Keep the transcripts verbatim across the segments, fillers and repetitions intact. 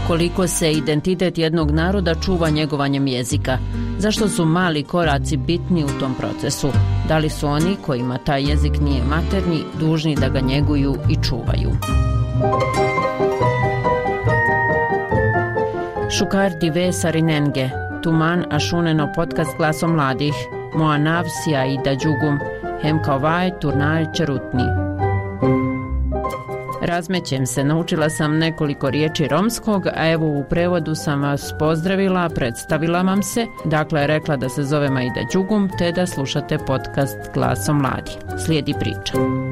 Koliko se identitet jednog naroda čuva njegovanjem jezika? Zašto su mali koraci bitni u tom procesu? Da li su oni kojima taj jezik nije maternji dužni da ga njeguju i čuvaju? Šukar dive sarinenge, tuman ašuneno podcast Glasom mladih, moja navsija i da džugum, hem kao vaj turnaj čerutni. Razmećem se, naučila sam nekoliko riječi romskog, a evo u prevodu sam vas pozdravila, predstavila vam se, dakle rekla da se zove Majda Đugum, te da slušate podcast Glasom mladih. Slijedi priča.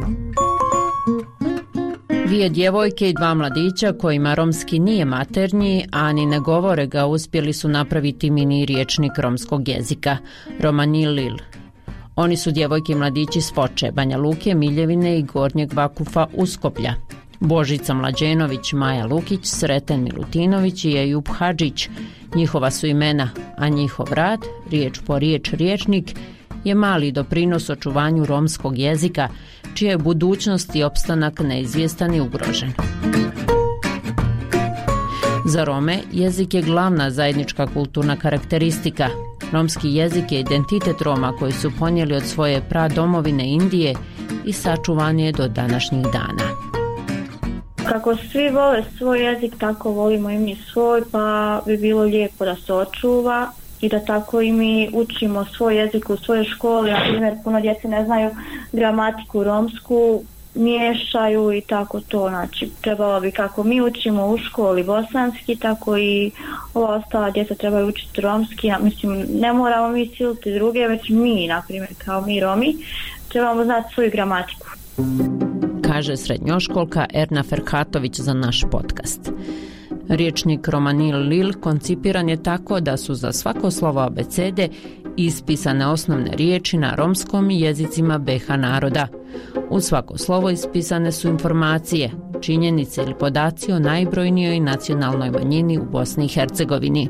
Dvije djevojke i dva mladića kojima romski nije maternji, a ni ne govore ga, uspjeli su napraviti mini riječnik romskog jezika, Romanil Lil. Oni su djevojke i mladići s Foče, Banja Luke, Miljevine i Gornjeg Vakufa Uskoplja. Božica Mlađenović, Maja Lukić, Sreten Milutinović i Ejub Hadžić. Njihova su imena, a njihov rad, riječ po riječ riječnik, je mali doprinos očuvanju romskog jezika, čija je budućnost i opstanak neizvjestan i ugrožen. Za Rome jezik je glavna zajednička kulturna karakteristika. Romski jezik je identitet Roma koji su ponijeli od svoje pradomovine Indije i sačuvan je do današnjih dana. Kako svi vole svoj jezik, tako volimo i mi svoj, pa bi bilo lijepo da se očuva i da tako i mi učimo svoj jezik u svojoj školi. Na primjer, puno djece ne znaju gramatiku romsku, miješaju i tako to. Znači, trebalo bi kako mi učimo u školi bosanski, tako i ova ostala djeca trebaju učiti romski. Ja, mislim, ne moramo mi siliti druge, već mi, na primjer, kao mi Romi, trebamo znati svoju gramatiku. Kaže srednjoškolka Erna Ferhatović za naš podcast. Riječnik Romanil Lil koncipiran je tako da su za svako slovo abecede ispisane osnovne riječi na romskom i jezicima be ha naroda. U svako slovo ispisane su informacije, činjenice ili podaci o najbrojnijoj nacionalnoj manjini u Bosni i Hercegovini.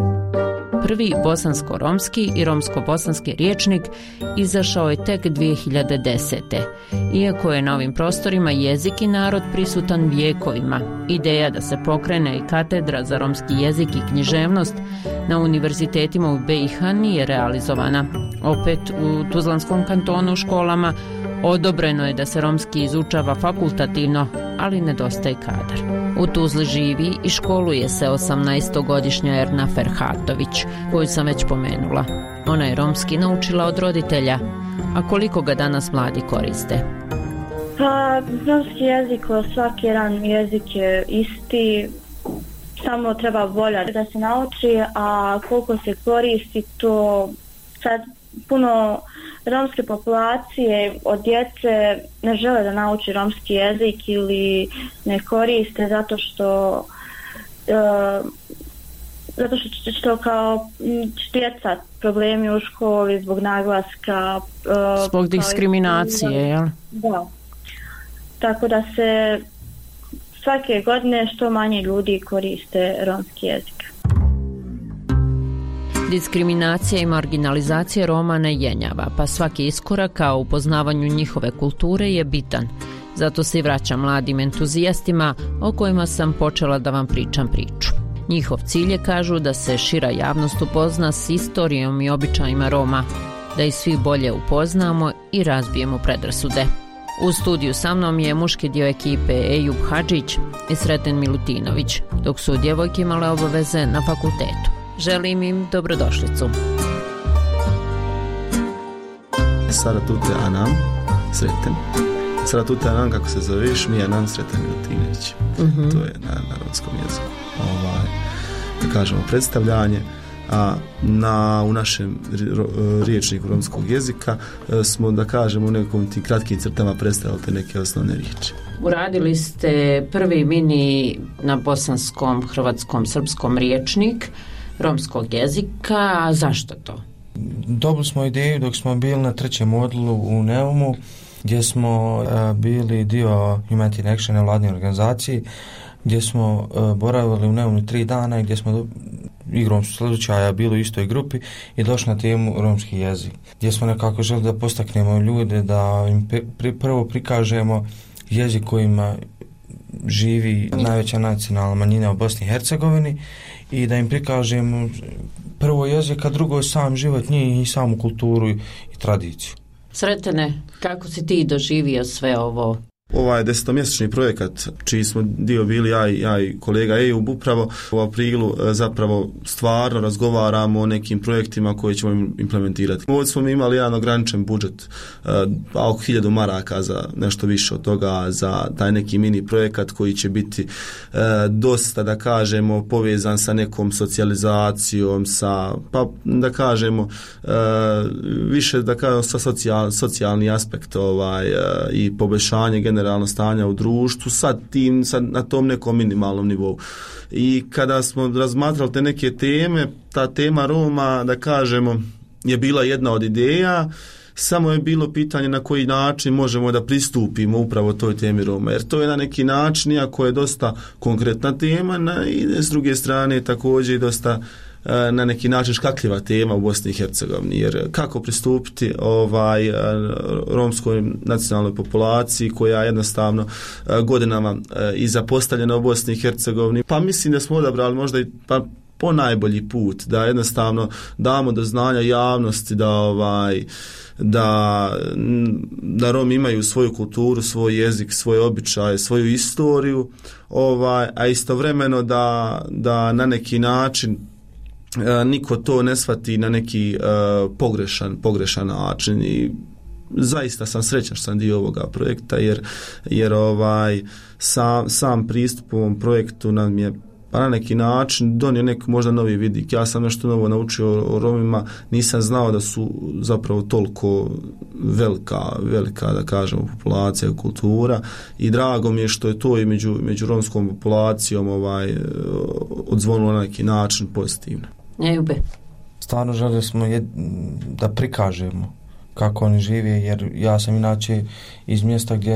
Prvi bosansko-romski i romsko-bosanski riječnik izašao je tek dvije hiljade desete. Iako je na ovim prostorima jezik i narod prisutan vijekovima, ideja da se pokrene i katedra za romski jezik i književnost na univerzitetima u be i ha nije realizovana. Opet u Tuzlanskom kantonu u školama odobreno je da se romski izučava fakultativno, ali nedostaje kadar. U Tuzli živi i školuje se osamnaestogodišnja Erna Ferhatović, koju sam već pomenula. Ona je romski naučila od roditelja, a koliko ga danas mladi koriste? Pa, romski jezik, svaki jedan jezik je isti, samo treba volja da se nauči, a koliko se koristi, to sad puno romske populacije od djece ne žele da nauči romski jezik ili ne koriste zato što uh, zato što, što kao djeca problemi u školi zbog naglaska, uh, zbog diskriminacije, jel? Da. Tako da se svake godine što manje ljudi koriste romski jezik. Diskriminacija i marginalizacija Roma ne jenjava, pa svaki iskorak ka upoznavanju njihove kulture je bitan. Zato se i vraćam mladim entuzijastima o kojima sam počela da vam pričam priču. Njihov cilj je, kažu, da se šira javnost upozna s istorijom i običajima Roma, da ih svi bolje upoznamo i razbijemo predrasude. U studiju sa mnom je muški dio ekipe Ejub Hadžić i Sreten Milutinović, dok su djevojke imale obaveze na fakultetu. Želim im dobrodošlicu. Saratute Anam, Sreten. Saratute Anam, kako se zoveš, mi je Anam Sreten Milutinović. Uh-huh. To je na, na romskom jeziku. Ovaj, da kažemo, predstavljanje. A na, u našem riječniku romskog jezika smo, da kažemo, u nekom tim kratkim crtama predstavili te neke osnovne riječi. Uradili ste prvi mini na bosanskom, hrvatskom, srpskom riječnik romskog jezika, a zašto to? Dobili smo ideju dok smo bili na trećem odjelu u Neumu, gdje smo uh, bili dio Humanity in Action, nevladne organizacije, gdje smo uh, boravili u Neumu tri dana i gdje smo do, igrom slučaja bili u istoj grupi i došli na temu romski jezik, gdje smo nekako želi da postaknemo ljude, da im pri, prvo prikažemo jezik kojima živi najveća nacionalna manjina u Bosni i Hercegovini i da im prikažemo prvo jezik, a drugo sam život njih i samu kulturu i tradiciju. Sretene, kako si ti doživio sve ovo? Ovaj desetomjesečni projekat, čiji smo dio bili ja i, ja i kolega Ejub, upravo u aprilu zapravo stvarno razgovaramo o nekim projektima koje ćemo implementirati. Ovdje smo imali jedan ograničen budžet, a oko hiljadu maraka za nešto više od toga, za taj neki mini projekat koji će biti e, dosta, da kažemo, povezan sa nekom socijalizacijom, sa, pa da kažemo, e, više da kažemo sa socijal, socijalni aspekt ovaj, e, i poboljšanje generalno generalno stanja u društvu sa tim, sa, na tom nekom minimalnom nivou. I kada smo razmatrali te neke teme, ta tema Roma, da kažemo, je bila jedna od ideja, samo je bilo pitanje na koji način možemo da pristupimo upravo toj temi Roma, jer to je na neki način, iako je dosta konkretna tema, na, i s druge strane također i dosta na neki način škakljiva tema u Bosni i Hercegovini, jer kako pristupiti ovaj romskoj nacionalnoj populaciji koja jednostavno godinama i zapostavljena u Bosni i Hercegovini. Pa mislim da smo odabrali možda i pa po najbolji put da jednostavno damo do znanja javnosti da ovaj da da Romi imaju svoju kulturu, svoj jezik, svoje običaje, svoju istoriju, ovaj a istovremeno da da na neki način niko to ne shvati na neki uh, pogrešan, pogrešan način i zaista sam srećan što sam dio ovoga projekta jer, jer ovaj sam, sam pristup ovom projektu nam je pa na neki način donio neki možda novi vidik. Ja sam nešto novo naučio o Romima, nisam znao da su zapravo toliko velika, velika da kažemo populacija, kultura i drago mi je što je to i među, među romskom populacijom ovaj, odzvonilo na neki način pozitivno. Ejube. Stvarno željeli smo jed, da prikažemo kako oni žive, jer ja sam inače iz mjesta gdje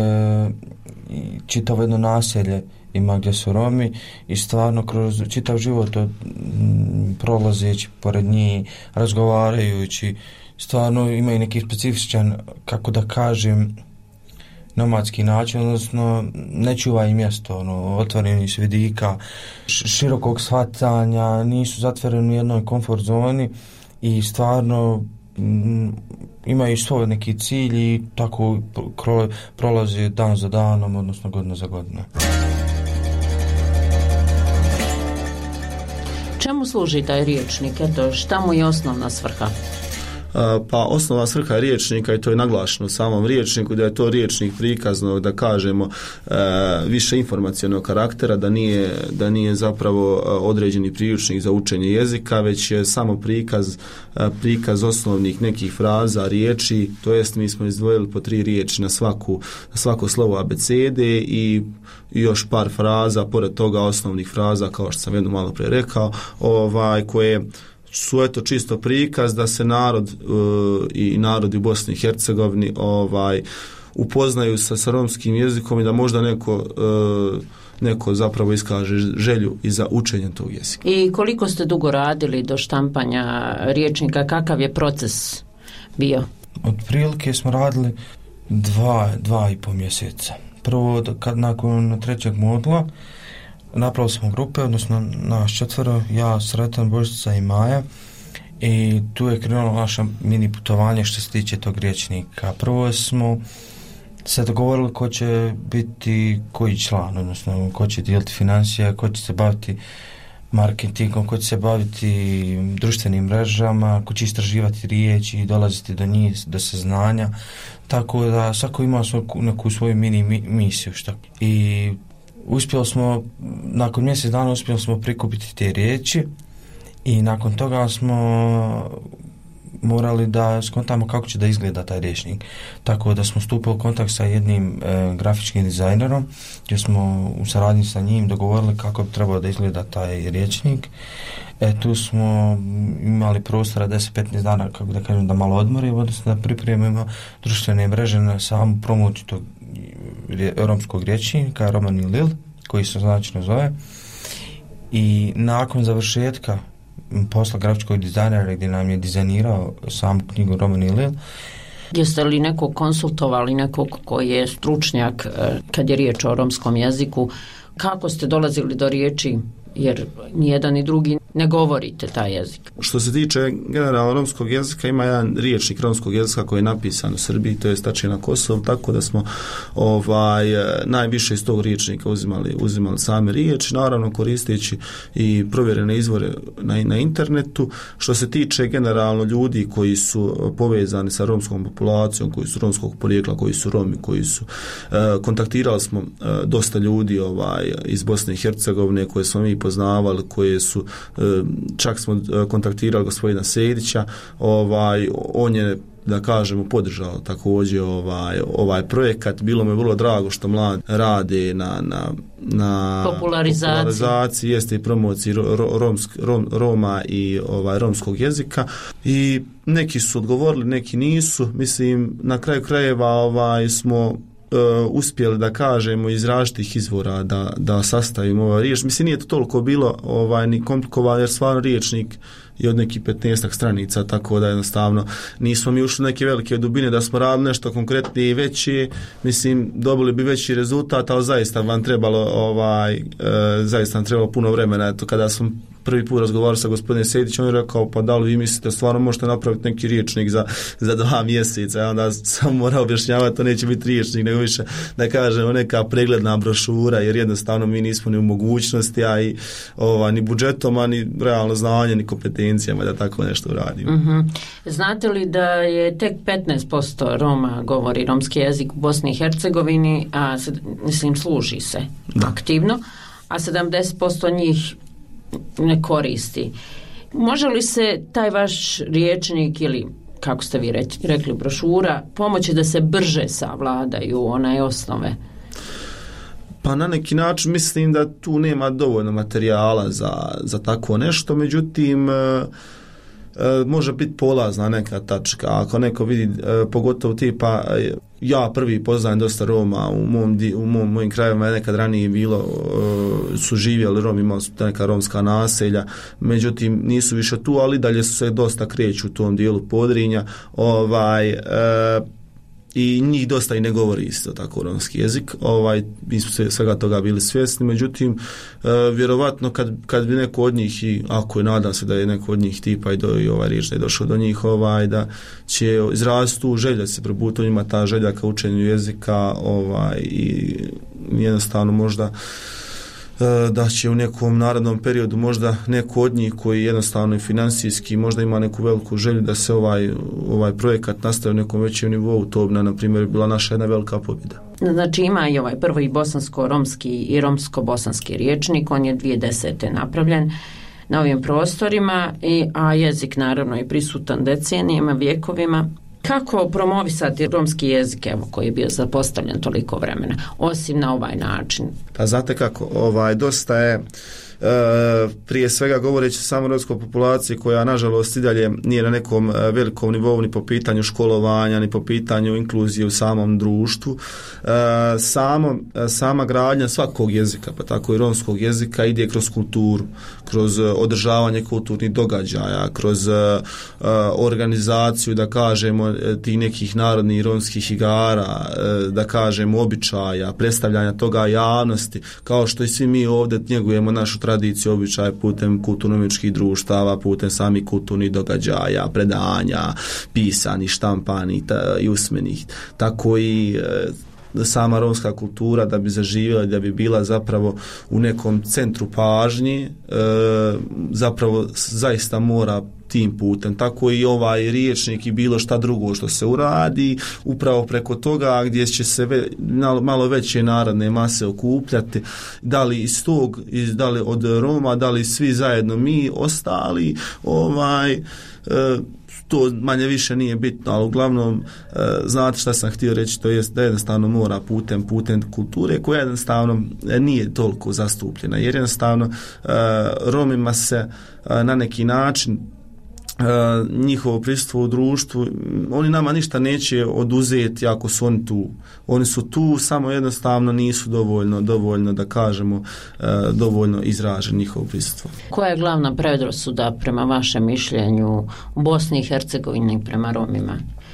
čitavo jedno naselje ima gdje su Romi i stvarno kroz čitav život od, m, prolazeći pored njih, razgovarajući, stvarno imaju neki specifičan, kako da kažem, nomadski način, odnosno ne čuvaju mjesto, ono, otvoreni su vidika, širokog shvatanja, nisu zatvoreni u jednoj komfort zoni i stvarno m, imaju svoj neki cilj i tako kro, prolazi dan za danom, odnosno godina za godina. Čemu služi taj riječnik? Eto, šta mu je osnovna svrha? Pa osnovna svrha riječnika i to je naglašeno u samom riječniku da je to riječnik prikaznog, da kažemo, više informacionog karaktera, da nije, da nije zapravo određeni priručnik za učenje jezika, već je samo prikaz, prikaz osnovnih nekih fraza, riječi, to jest mi smo izdvojili po tri riječi na svaku, na svako slovo abecede i i još par fraza, pored toga osnovnih fraza, kao što sam jedno malo prije rekao, ovaj, koje su eto čisto prikaz da se narod uh, i narodi u Bosni i Hercegovini ovaj, upoznaju sa, sa romskim jezikom i da možda neko, uh, neko zapravo iskaže želju i za učenje tog jezika. I koliko ste dugo radili do štampanja riječnika, kakav je proces bio? Od prilike smo radili dva, dva i po mjeseca. Prvo, kad, nakon trećeg modula, napravili smo grupe, odnosno naš četvero, ja, Sretan, Božica i Maja, i tu je krenulo naše mini putovanje što se tiče tog riječnika. Prvo smo se dogovorili ko će biti koji član, odnosno ko će dijeliti financije, ko će se baviti marketingom, ko će se baviti društvenim mrežama, ko će istraživati riječi i dolaziti do njih, do saznanja, tako da svako ima svoj, neku svoju mini mi, misiju. Šta. I uspjeli smo, nakon mjesec dana uspjeli smo prikupiti te riječi i nakon toga smo morali da skontamo kako će da izgleda taj riječnik. Tako da smo stupili u kontakt sa jednim e, grafičkim dizajnerom gdje smo u saradnji sa njim dogovorili kako bi trebalo da izgleda taj riječnik. E, tu smo imali prostora deset do petnaest dana, kako da kažem, da malo odmorimo, odnosno da pripremimo društvene mreže na samu promociju tog romskog riječnika, Roman i Lil, koji se značajno zove. I nakon završetka posla grafičkog dizajnera gdje nam je dizajnirao samu knjigu Roman i Lil, Jeste li nekog konsultovali, nekog koji je stručnjak kad je riječ o romskom jeziku? Kako ste dolazili do riječi, jer nijedan ni drugi ne govorite taj jezik? Što se tiče generalno romskog jezika, ima jedan riječnik romskog jezika koji je napisan u Srbiji, to je Stačije na Kosovu, tako da smo ovaj, najviše iz tog riječnika uzimali, uzimali same riječi, naravno koristeći i provjerene izvore na, na internetu. Što se tiče generalno ljudi koji su povezani sa romskom populacijom, koji su romskog porijekla, koji su Romi, koji su eh, kontaktirali smo eh, dosta ljudi ovaj, iz Bosne i Hercegovine koje smo mi poznavali, koje su čak smo kontaktirali gospodina Sejdića, ovaj, on je, da kažemo, podržao također ovaj, ovaj projekat. Bilo mi vrlo drago što mladi rade na, na, na popularizaciji. popularizaciji, jeste i promociji romsk, rom, Roma i ovaj, romskog jezika, i neki su odgovorili, neki nisu. Mislim, na kraju krajeva ovaj, smo Uh, uspjeli, da kažemo, iz različitih izvora da, da sastavimo ovaj riječ. Mislim, nije to toliko bilo ovaj, ni komplikovano, jer stvarno riječnik je od nekih petnaestak stranica, tako da jednostavno nismo mi ušli neke velike dubine da smo radili nešto konkretnije i veće. Mislim, dobili bi veći rezultat, ali zaista vam trebalo ovaj, uh, zaista vam trebalo puno vremena. Eto, kada smo prvi put razgovarao sa gospodinom Sejdićem, on je rekao, pa da li vi mislite stvarno možete napraviti neki riječnik za, za dva mjeseca? Ja onda sam morao objašnjavati, to neće biti riječnik, nego više, da kažemo, neka pregledna brošura, jer jednostavno mi nismo ni u mogućnosti, a i ova, ni budžetom, a ni realno znanje, ni kompetencijama da tako nešto uradimo. Mm-hmm. Znate li da je tek petnaest posto Roma govori romski jezik u Bosni i Hercegovini, a mislim služi se da. aktivno, a sedamdeset posto njih ne koristi. Može li se taj vaš riječnik ili, kako ste vi rekli, brošura, pomoći da se brže savladaju onaj osnove? Pa na neki način mislim da tu nema dovoljno materijala za, za tako nešto, međutim može biti polazna neka tačka. Ako neko vidi, pogotovo tipa, ja prvi poznajem dosta Roma u mom, u mom, mojim krajevima je nekad ranije bilo, su živjeli Romi, imali su neka romska naselja, međutim nisu više tu, ali dalje su se dosta kreću u tom dijelu Podrinja, ovaj, e, i njih dosta i ne govori isto tako romski jezik. Ovaj, mi smo svega toga bili svjesni, međutim e, vjerovatno kad, kad bi neko od njih, i ako je, nadam se da je neko od njih tipa i, do, i ovaj riječ da je došao do njih, ovaj, da će izraziti tu želju da se probuti u njima ta želja ka učenju jezika, ovaj, i jednostavno možda da će u nekom narednom periodu možda neko od njih koji jednostavno i financijski možda ima neku veliku želju da se ovaj, ovaj projekat nastavi u nekom većem nivou, to bi na primjer bila naša jedna velika pobjeda. Znači ima i ovaj prvi bosansko-romski i romsko-bosanski riječnik, on je dvije tisuće desete napravljen na ovim prostorima, i, a jezik naravno je prisutan decenijama, vjekovima. Kako promovisati romski jezik, evo, koji je bio zapostavljen toliko vremena, osim na ovaj način? Pa znate kako, ovaj, dosta je e, prije svega govoreći samo o romskoj populaciji koja nažalost i dalje nije na nekom velikom nivou ni po pitanju školovanja, ni po pitanju inkluzije u samom društvu. E, samo, sama gradnja svakog jezika, pa tako i romskog jezika, ide kroz kulturu, kroz održavanje kulturnih događaja, kroz e, organizaciju, da kažemo, tih nekih narodnih romskih igara, e, da kažemo običaja, predstavljanja toga javnosti, kao što i svi mi ovdje njegujemo našu tradiciju, običaje putem kulturno-umjetničkih društava, putem samih kulturnih događaja, predanja, pisanih, štampanih i usmenih. Tako i e, sama romska kultura, da bi zaživjela, da bi bila zapravo u nekom centru pažnje, e, zapravo zaista mora tim putem. Tako i ovaj riječnik i bilo šta drugo što se uradi, upravo preko toga gdje će se ve, malo veće narodne mase okupljati, da li iz tog, iz, da li od Roma, da li svi zajedno mi ostali, ovaj, e, to manje više nije bitno, ali uglavnom e, znate šta sam htio reći, to jest da jednostavno mora putem putem kulture koja jednostavno nije toliko zastupljena, jer jednostavno e, Romima se e, na neki način Uh, njihovo prisustvo u društvu, oni nama ništa neće oduzeti ako su oni tu. Oni su tu, samo jednostavno nisu dovoljno, dovoljno da kažemo, uh, dovoljno izražen njihovo prisustvo. Koja je glavna predrasuda prema vašem mišljenju u Bosni i Hercegovini prema Romima?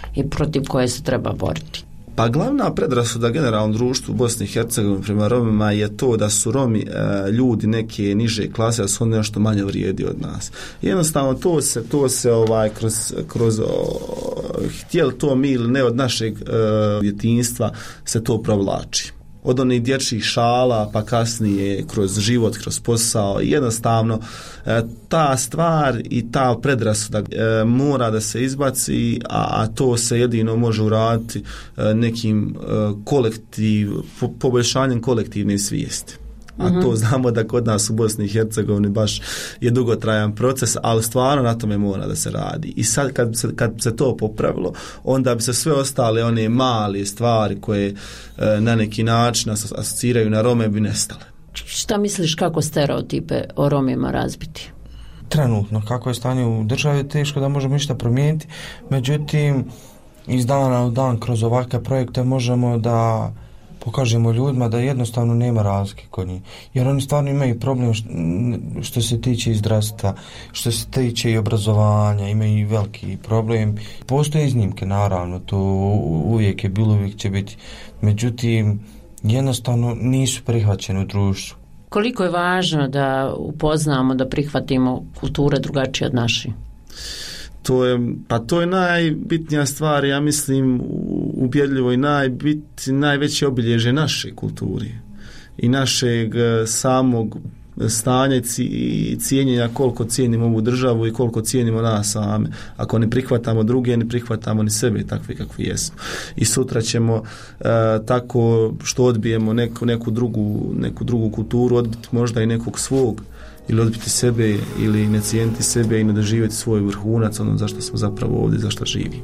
i protiv koje se treba boriti? Pa glavna predrasuda generalnom društvu u Bosni i Hercegovini prema Romima je to da su Romi e, ljudi neke niže klase, da su oni nešto manje vrijedi od nas. Jednostavno to se, to se ovaj, kroz, kroz o, htjeli to mi ili ne od našeg e, djetinjstva se to provlači. Od onih dječjih šala pa kasnije kroz život, kroz posao. Jednostavno e, ta stvar i ta predrasuda e, mora da se izbaci, a, a to se jedino može uraditi e, nekim e, kolektiv, po, poboljšanjem kolektivne svijesti. A uh-huh. to znamo da kod nas u Bosni i Hercegovini baš je dugotrajan proces, ali stvarno na tome mora da se radi. I sad kad se, kad se to popravilo, onda bi se sve ostale one male stvari koje e, na neki način asociraju na Rome bi nestale. Šta misliš kako stereotipe o Romima razbiti? Trenutno, kako je stanje u državi, teško da možemo ništa promijeniti. Međutim, iz dana u dan kroz ovakve projekte možemo da pokažemo ljudima da jednostavno nema razlike kod njih. Jer oni stvarno imaju problem što se tiče i zdravstva, što se tiče i obrazovanja, imaju i veliki problem. Postoje iznimke, naravno, to uvijek je bilo, uvijek će biti. Međutim, jednostavno nisu prihvaćeni u društvu. Koliko je važno da upoznamo, da prihvatimo kulture drugačije od naših? To je, pa to je najbitnija stvar, ja mislim, ubjedljivo i najbit, najveće obilježje naše kulture i našeg samog stanja i cijenjenja koliko cijenimo ovu državu i koliko cijenimo nas same. Ako ne prihvatamo druge, ne prihvatamo ni sebe takvi kakvi jesmo. I sutra ćemo e, tako što odbijemo neku, neku, drugu, neku drugu kulturu, odbiti možda i nekog svog, ili odbiti sebe, ili ne cijeniti sebe i ne doživjeti svoj vrhunac, ono zašto smo zapravo ovdje, zašto živimo.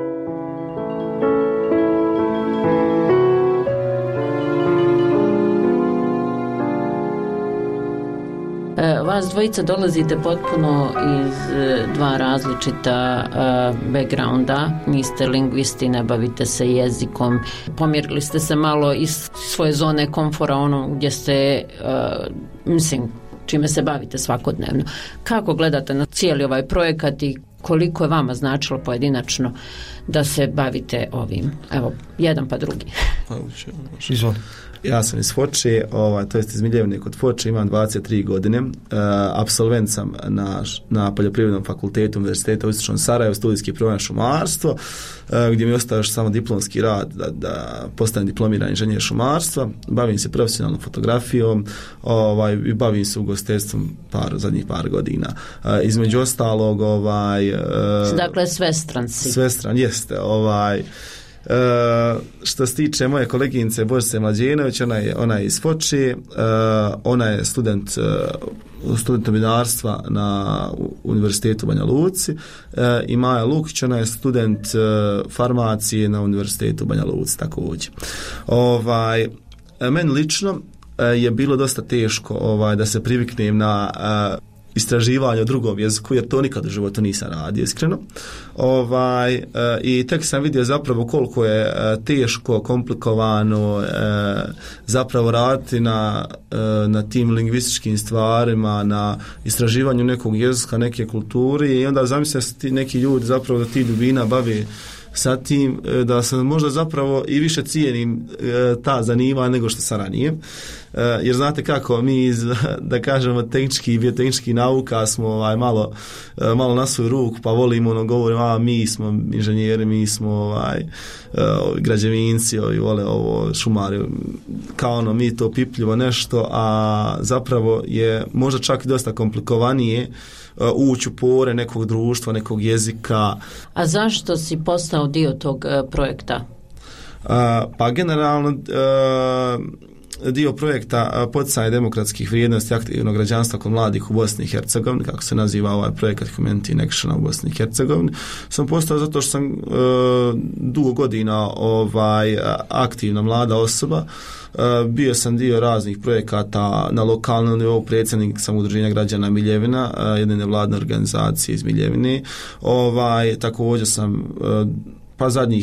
Vas dvojica dolazite potpuno iz dva različita uh, backgrounda, niste lingvisti, ne bavite se jezikom, pomjerili ste se malo iz svoje zone komfora, ono gdje ste, uh, mislim, čime se bavite svakodnevno. Kako gledate na cijeli ovaj projekat i koliko je vama značilo pojedinačno da se bavite ovim? Evo, jedan pa drugi. Izvoli. Ja sam iz Foče, ovaj, to jest iz Miljevne kod Foče, imam dvadeset tri godine, e, apsolvent sam na, na Poljoprivrednom fakultetu Univerziteta u Istočnom Sarajevu, studijski program šumarstvo, e, gdje mi ostaje još samo diplomski rad da, da postanem diplomirani inženjer šumarstva, bavim se profesionalnom fotografijom, ovaj, i bavim se ugostiteljstvom par, zadnjih par godina. E, između ostalog, ovaj, e, dakle, svestran si. Svestran, jeste, ovaj, Uh, što se tiče moje koleginice Božice Mlađenović, ona je, ona je iz Foče, uh, ona je student uh, student novinarstva na Univerzitetu Banja Luci, uh, i Maja Lukić, ona je student uh, farmacije na Univerzitetu Banja Luci također. Ovaj, meni lično uh, je bilo dosta teško ovaj, da se priviknem na uh, istraživanje o drugom jeziku, jer to nikad u životu nisam radio, iskreno. Ovaj, e, i tek sam vidio zapravo koliko je e, teško, komplikovano e, zapravo raditi na, e, na tim lingvističkim stvarima, na istraživanju nekog jezika, neke kulture, i onda zamislite se ti neki ljudi zapravo da ti dubina bave sa tim, da sam možda zapravo i više cijenim e, ta zanima nego što sam ranije. E, jer znate kako, mi iz, da kažemo, tehnički i biotehnički nauka smo ovaj, malo, e, malo na svoju ruku, pa volimo, ono, govorimo, a mi smo inženjeri, mi smo ovaj, e, građevinci, ovi, vole ovo, šumari, kao ono, mi to pipljivo nešto, a zapravo je možda čak i dosta komplikovanije ući u pore nekog društva, nekog jezika. A zašto si postao dio tog uh, projekta? Uh, pa generalno uh, dio projekta poticanje demokratskih vrijednosti aktivnog građanstva kod mladih u Bosni i Hercegovini, kako se naziva ovaj projekat Humanity in Action u Bosni i Hercegovini, sam postao zato što sam uh, dugo godina ovaj, aktivna mlada osoba. Uh, bio sam dio raznih projekata na lokalnom nivou, predsjednik sam udruženja građana Miljevina, uh, jedne nevladne organizacije iz Miljevine. Ovaj, također sam uh, pa zadnjih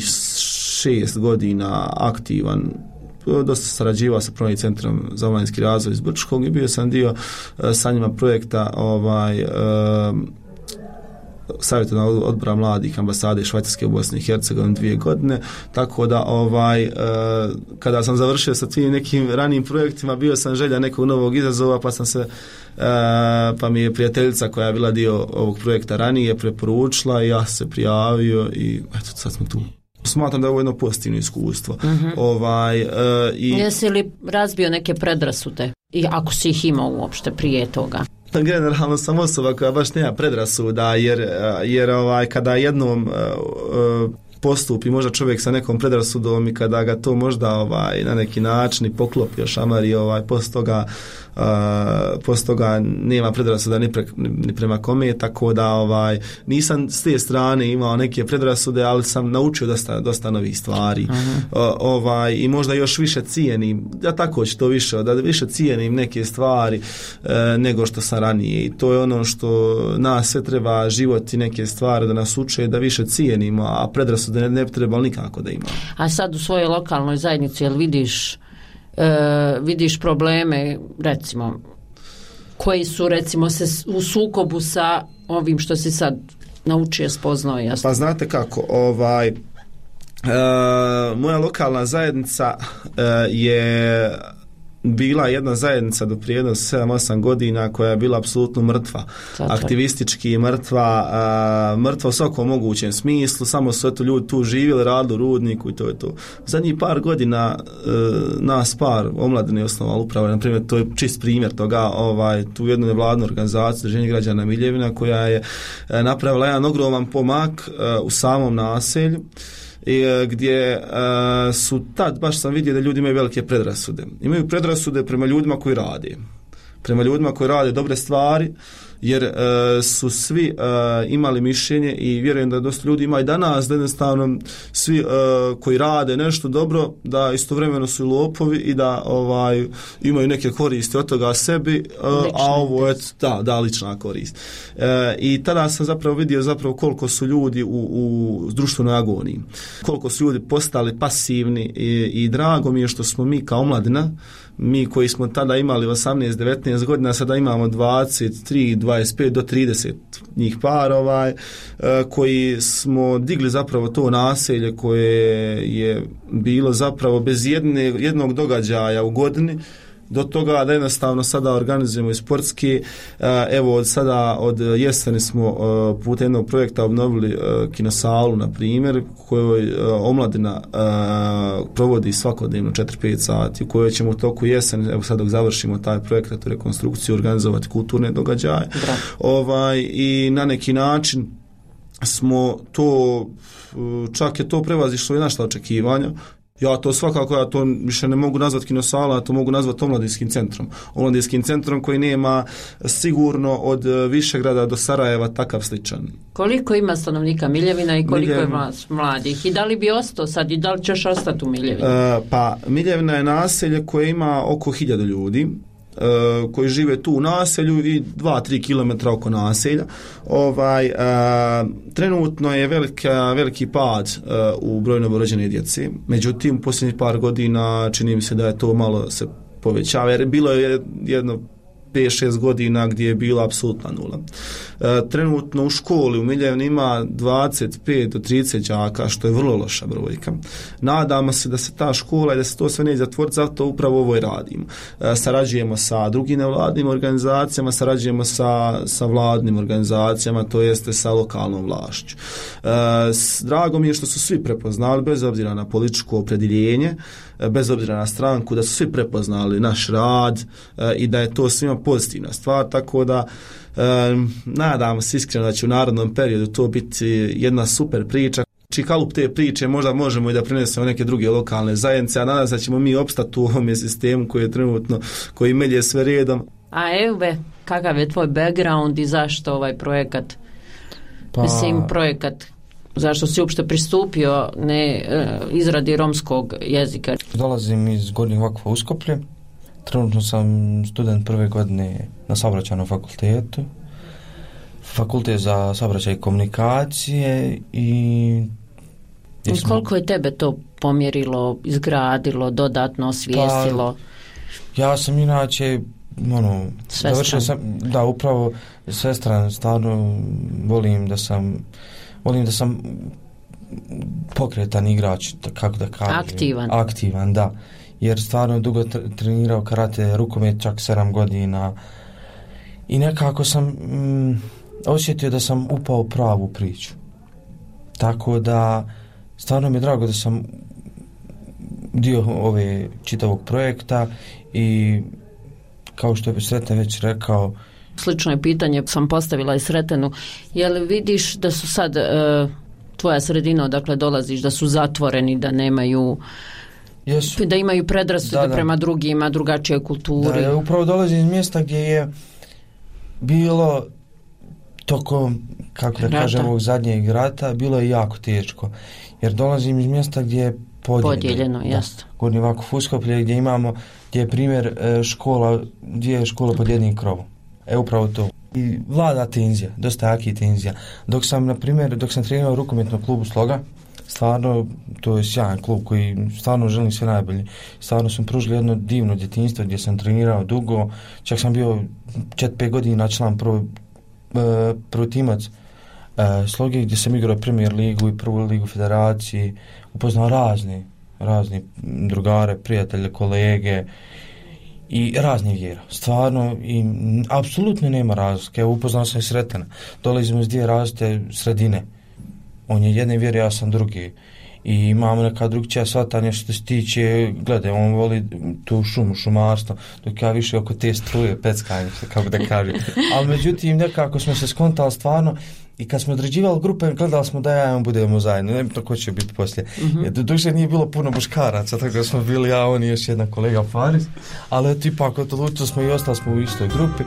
šest godina aktivan, dosta sarađivao sa Prvim centrom za omladinski razvoj iz Brčkog i bio sam dio uh, sa njima projekta ovaj, uh, savjetodavnog odbora mladih ambasade Švajcarske u Bosni i Hercegovini dvije godine, tako da ovaj, e, kada sam završio sa tim nekim ranijim projektima, bio sam želja nekog novog izazova, pa sam se e, pa mi je prijateljica koja je bila dio ovog projekta ranije preporučila i ja se prijavio i eto, sad smo tu. Smatram da je ovo jedno pozitivno iskustvo. Uh-huh. Ovaj, e, i... Jesi li razbio neke predrasude? I ako si ih imao uopšte prije toga? Generalno sam osoba koja baš nema predrasuda, jer, jer ovaj, kada jednom uh, postupi možda čovjek sa nekom predrasudom i kada ga to možda ovaj, na neki način poklopio šamari, ovaj, posto toga Uh, posto toga nema predrasuda ni, pre, ni prema kome, tako da ovaj, nisam s te strane imao neke predrasude, ali sam naučio dosta, dosta novih stvari. Uh, ovaj, i možda još više cijenim, ja tako ću to više, da više cijenim neke stvari uh, nego što sam ranije, i to je ono što nas sve treba, život i neke stvari da nas uče da više cijenimo, a predrasude ne, ne treba nikako da imamo. A sad u svojoj lokalnoj zajednici jel vidiš Uh, vidiš probleme, recimo, koji su, recimo, se u sukobu sa ovim što si sad naučio, spoznao, jasno? Pa znate kako, ovaj, uh, moja lokalna zajednica uh, je bila jedna zajednica do prije jedno sedam osam godina koja je bila apsolutno mrtva. Zato. Aktivistički mrtva, a, mrtva u svakom mogućem smislu, samo su eto ljudi tu živjeli, radili u rudniku i to je to. Zadnjih par godina e, nas par omladine osnovali upravo, na primjer, to je čist primjer toga, ovaj, tu jednu nevladnu organizaciju Udruženje građana Miljevina koja je e, napravila jedan ogroman pomak e, u samom naselju, i gdje uh, su tad, baš sam vidio da ljudi imaju velike predrasude. Imaju predrasude prema ljudima koji rade. Prema ljudima koji rade dobre stvari, jer uh, su svi uh, imali mišljenje i vjerujem da dosta ljudi ima i danas, da jednostavno svi uh, koji rade nešto dobro, da istovremeno su i lopovi i da ovaj, imaju neke koristi od toga sebi, uh, a ovo je da, da, lična korist. Uh, I tada sam zapravo vidio zapravo koliko su ljudi u, u društvenoj agoniji, koliko su ljudi postali pasivni i, i drago mi je što smo mi kao omladina, mi koji smo tada imali osamnaest devetnaest godina, sada imamo dvadeset tri dvadeset pet do trideset njih par, ovaj, koji smo digli zapravo to naselje koje je bilo zapravo bez jedne, jednog događaja u godini, do toga da jednostavno sada organizujemo i sportski. Evo od sada, od jeseni smo putem jednog projekta obnovili kinosalu, na primjer, kojoj omladina provodi svakodnevno četiri pet sati, u kojoj ćemo u toku jeseni, evo sad dok završimo taj projekat, tu rekonstrukciju, organizovati kulturne događaje. Ovaj, i na neki način smo to, čak je to prevazišlo i naša očekivanja. Ja to svakako, ja to više ne mogu nazvati kinosala, ja to mogu nazvati omladinskim centrom. Omladinskim centrom koji nema sigurno od Višegrada do Sarajeva takav sličan. Koliko ima stanovnika Miljevina i koliko Miljevina je mladih? I da li bi ostao sad i da li ćeš ostati u Miljevini? E, pa Miljevina je naselje koje ima oko hiljadu ljudi, Uh, koji žive tu u naselju i dva tri kilometra oko naselja. Ovaj, uh, trenutno je velika, veliki pad uh, u broju novorođene djece, međutim u posljednjih par godina čini mi se da je to malo se povećava, jer bilo je jedno pet šest godina gdje je bila apsolutna nula. E, trenutno u školi u Miljevini ima dvadeset pet do trideset đaka, što je vrlo loša brojka. Nadamo se da se ta škola i da se to sve neće zatvoriti, zato upravo ovo i radimo. E, sarađujemo sa drugim nevladnim organizacijama, sarađujemo sa, sa vladnim organizacijama, to jeste sa lokalnom vlašću. E, s, drago mi je što su svi prepoznali, bez obzira na političko opredjeljenje, bez obzira na stranku, da su svi prepoznali naš rad e, i da je to svima pozitivna stvar, tako da e, nadamo se iskreno da će u narodnom periodu to biti jedna super priča. Či kalup te priče možda možemo i da prenesemo neke druge lokalne zajednice, a nadam se da ćemo mi opstati u ovom sistemu koji je trenutno, koji melje sve redom. A Eube, kakav je tvoj background i zašto ovaj projekat? Pa... Mislim, projekat zašto si uopšte pristupio ne izradi romskog jezika? Dolazim iz Gornjeg Vakfa Uskoplje. Trenutno sam student prve godine na saobraćajnom fakultetu. Fakultet za saobraćaj i komunikacije i... I koliko je tebe to pomjerilo, izgradilo, dodatno osvijestilo? Pa, ja sam inače ono, završio sam, da, upravo svestran, stvarno volim da sam volim da sam pokretan igrač, kako da kažem. Aktivan. Aktivan, da. Jer stvarno dugo trenirao karate, rukomet čak sedam godina i nekako sam mm, osjetio da sam upao u pravu priču. Tako da stvarno mi je drago da sam dio ove čitavog projekta i kao što je Sreten već rekao. Slično je pitanje sam postavila i Sretenu. Je li vidiš da su sad e, tvoja sredina odakle dolaziš, da su zatvoreni, da nemaju Jesu. Da imaju predrasude da, da. prema drugima, drugačijoj kulturi? Da, ja upravo dolazim iz mjesta gdje je bilo tokom, kako da kažem, ovog zadnjeg rata, bilo je jako teško. Jer dolazim iz mjesta gdje je podijeljeno. Podijeljeno, jasno. Gornji Vakuf Uskoplje, gdje imamo, gdje je primjer škola, dvije škole pod jednim krovom. E, upravo to. I vlada tenzija, dosta jaki tenzija. Dok sam, na primjer, dok sam trenirao u rukometnom klubu Sloga, stvarno, to je sjajan klub koji stvarno želim sve najbolje. Stvarno sam pružili jedno divno djetinjstvo gdje sam trenirao dugo. Čak sam bio četiri pet godina član prvo, uh, prvo timac uh, Sloge gdje sam igrao Premier ligu i prvu ligu federaciji. Upoznao razne, razne drugare, prijatelje, kolege i razne vjera. Stvarno, i apsolutno nema razlike. Upoznao sam i Sretena. Dolazimo iz dvije različite sredine. On je jedne vjere, ja sam drugi. I imamo neka drugčija shvatanja što se tiče, gledaj, on voli tu šumu, šumarstvo, dok ja više oko te struje, peckanje, kako da kažem. Ali međutim, nekako smo se skontali stvarno i kad smo određivali grupe, gledali smo da ja i on budemo zajedno, ne bi to ko će biti poslije. Mm-hmm. Duže nije bilo puno muškaraca, tako da smo bili ja, on i još jedan kolega Faris, ali eto ipak odlučili smo i ostali smo u istoj grupi.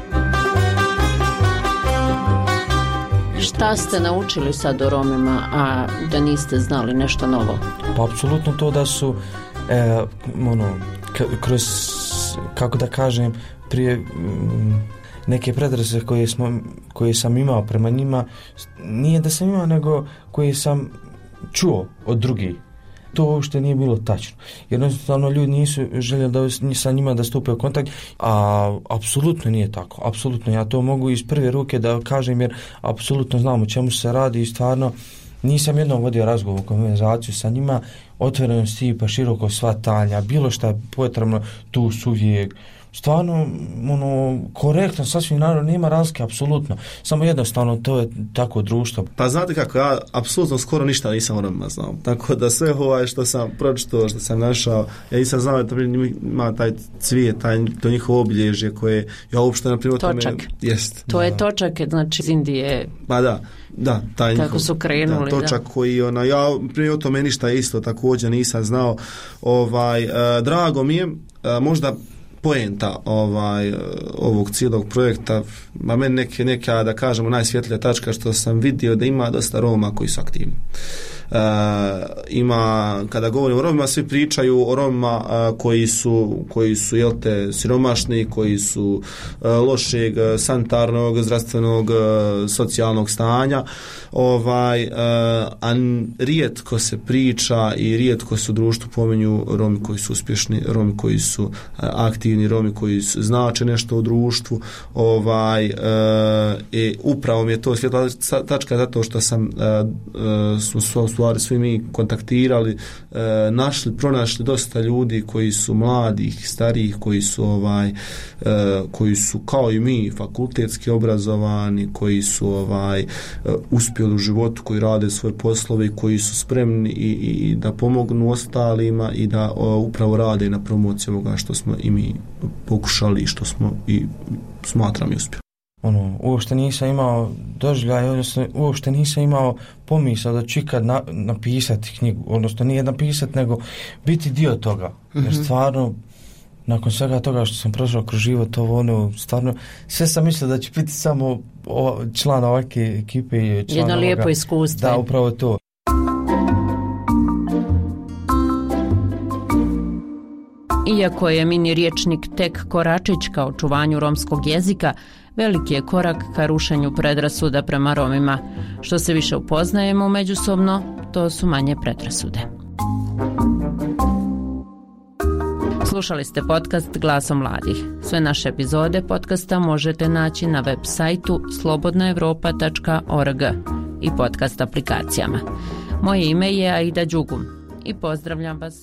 Šta ste naučili sad o Romima, a da niste znali nešto novo? Pa apsolutno to da su e, ono, k- kroz, kako da kažem, prije m, neke predrasude koje, smo, koje sam imao prema njima, nije da sam imao, nego koje sam čuo od drugih. To uopšte nije bilo tačno. Jednostavno ljudi nisu željeli da sa njima da stupe u kontakt, a apsolutno nije tako. Apsolutno, ja to mogu iz prve ruke da kažem jer apsolutno znam o čemu se radi i stvarno nisam jednom vodio razgovor, konverzaciju sa njima, otvorenosti pa široko shvatanja, bilo šta je potrebno tu su uvijek. Stvarno, ono, korektno, sasvim naravno, nema razlike, apsolutno. Samo jednostavno, to je tako društvo. Pa znate kako, ja apsolutno skoro ništa nisam o Romima znao. Tako da sve ovaj što sam pročito, što sam našao, ja nisam znao da ima taj cvijet, taj, to njihovo obilježje koje ja uopšte na primjer... Točak. Tome, jest. To da. Je točak, znači iz Indije. Pa da. Da, taj kako njihov, su krenuli, da, točak da. Koji ona, ja prije o tome ništa isto također nisam znao. Ovaj, uh, drago mi je, uh, možda poenta ovaj, ovog cijelog projekta, ma meni neke, neka, da kažemo, najsvjetlija tačka što sam vidio da ima dosta Roma koji su aktivni. Uh, ima, kada govorimo o Romima, svi pričaju o Romima uh, koji su, koji su jel te, siromašni, koji su uh, lošeg sanitarnog, zdravstvenog, uh, socijalnog stanja, ovaj, uh, a rijetko se priča i rijetko se u društvu pominju Romi koji su uspješni, Romi koji su uh, aktivni, Romi koji su, znače nešto u društvu, ovaj, uh, i upravo mi je to svjetla tačka zato što sam uh, uh, smo stvari svi mi kontaktirali, e, našli, pronašli dosta ljudi koji su mladih, starijih, koji su ovaj, e, koji su kao i mi fakultetski obrazovani, koji su ovaj e, uspjeli u životu, koji rade svoje poslove, koji su spremni i, i da pomognu ostalima i da o, upravo rade na promociji ovoga što smo i mi pokušali i što smo i smatram i uspjeli. Ono, uopšte nisam imao doživljaj, odnosno uopšte nisam imao pomisao da ću ikad na, napisati knjigu, odnosno nije napisati, nego biti dio toga. Mm-hmm. Jer stvarno, nakon svega toga što sam prošao kroz život, ovo ono, stvarno, sve sam mislio da će biti samo o, član ovake ekipe i član jedno ovoga. Lijepo iskustvo. Da, upravo to. Iako je mini riječnik tek koračić ka očuvanju romskog jezika, veliki je korak ka rušenju predrasuda prema Romima. Što se više upoznajemo međusobno, to su manje predrasude. Slušali ste podcast Glasom mladih. Sve naše epizode podcasta možete naći na web sajtu slobodna evropa tačka org i podcast aplikacijama. Moje ime je Aida Đugum i pozdravljam vas.